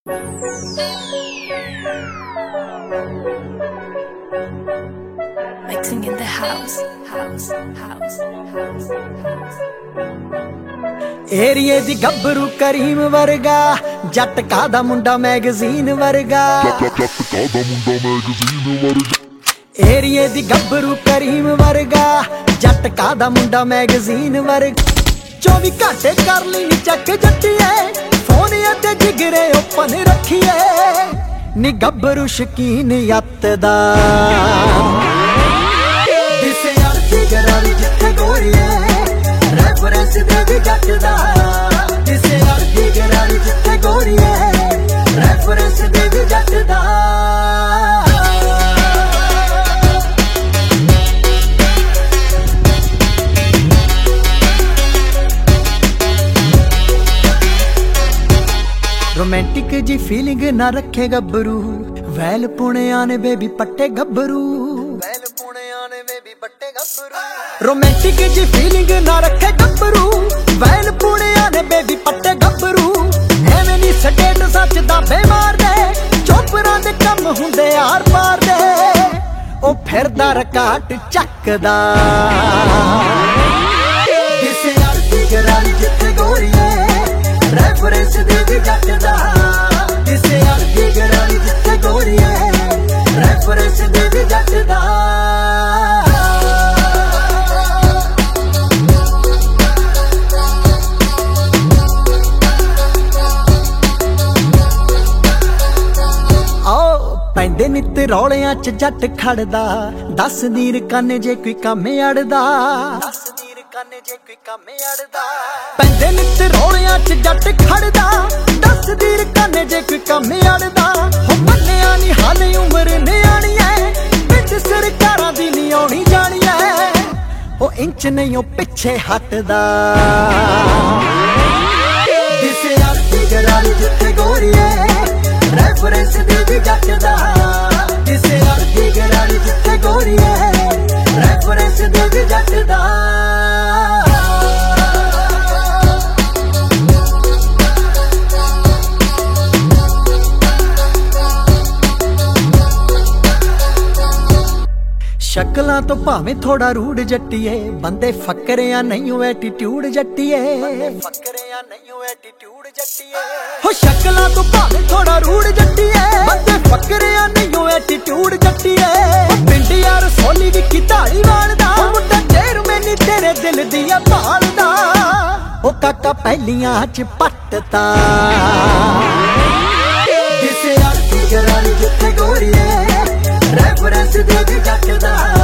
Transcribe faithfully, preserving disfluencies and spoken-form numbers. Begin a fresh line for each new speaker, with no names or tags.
Mixing in the house, house, house, house, house.
ਏਰੀਏ ਦੀ ਗੱਭਰੂ cream ਵਰਗਾ, ਜੱਟ ਕਾਦਾ ਮੁੰਡਾ ਮੈਗਜ਼ੀਨ ਵਰਗਾ।
ਜੱਟ ਕਾਦਾ ਮੁੰਡਾ ਮੈਗਜ਼ੀਨ ਵਰਗਾ।
ਏਰੀਏ ਦੀ ਗੱਭਰੂ ਕਰੀਮ ਵਰਗਾ, ਜੱਟ ਕਾਦਾ ਮੁੰਡਾ ਮੈਗਜ਼ੀਨ ਵਰਗਾ। ਚੌਵੀ ਘੰਟੇ ਕਰ ਲਈ ਨੀ ਚੱਕ ਜੱਟੀਏ, ਫੋਨ ਤੇ ਜਿਗਰੇ ਓਪਨ ਰੱਖੀਏ। ਨੀ ਗੱਭਰੂ ਸ਼ਕੀਨ ਯੱਤ ਦਾ, ਦਿਸੇ ਅਰਥੀ ਗਰਾਰੀ ਜਿੱਥੇ ਗੋਰੀਏ, ਰੈਫਰੈਂਸ ਦੇ ਵੀ ਜੱਟ ਦਾ। ਦਿਸੇ ਅਰਥੀ ਗਰਾਰੀ ਜਿੱਥੇ ਗੋਰੀਏ, ਰੈਫਰੈਂਸ ਦੇ ਵੀ ਜੱਟ ਦਾ। रोमांटिक जी फीलिंग ना रखे गब्बरू, वैल पुणिया ने बेबी पट्टे गब्बरू। वैल पुणिया ने बेबी पट्टे गब्बरू। रोमांटिक जी फीलिंग ना रखे गब्बरू, वैल पुणिया ने बेबी पट्टे गब्बरू। एवें नी स्टेट सच दा बेमार दे, चोपरां दे कम हुंदे आर पार दे। ओ फिरदा रकाट चकदा, दिसे अरती गरारी जिथे गोरीए, रैफरेंस दे भी जट दा। दिसे अरती गरारी जिथे गोरीए, रैफरेंस दे भी जट दा। आओ पैंदे नित रौलियां च जट खड़दा, दस दीर काने जे कोई काम अड़दा। दस दीर काने जे कोई काम अड़दा। पैंदे नित रौलियां च जट खड़दा, दस दीर काने जे कोई काम अड़दा। हो मन्निया नी हाल उमर न्याणी ऐ, पिंड सरकारां दी नी आउणी जाणी ऐ। हो इंच नहीं ओ पिछे हटदा, दिसे अरती गरारी जिथे गोरीए, रैफरेंस दे भी जट दा। दिसे अरती गरारी जिथे गोरीए, रैफरेंस दे भी जट दा। शक्लां तो भावें थोड़ा रूड जट्टीए, बंदे फकरिया नहीं हो एटीट्यूड जट्टीए। फकरिया नहीं हो एटीट्यूड जट्टीए। हो शक्लां तो भावें थोड़ा रूड जट्टीए, बंदे फकरिया नहीं हो एटीट्यूड जट्टीए। पिंड यार सोली विकी धालीवाल दा, मुंडा चेयरमैन तेरे दिल दिया भालदा। ओ काका पहलियां च पट्टता, दिसे अरती गरारी जिथे गोरीए, रैफरेंस दे भी जट दा।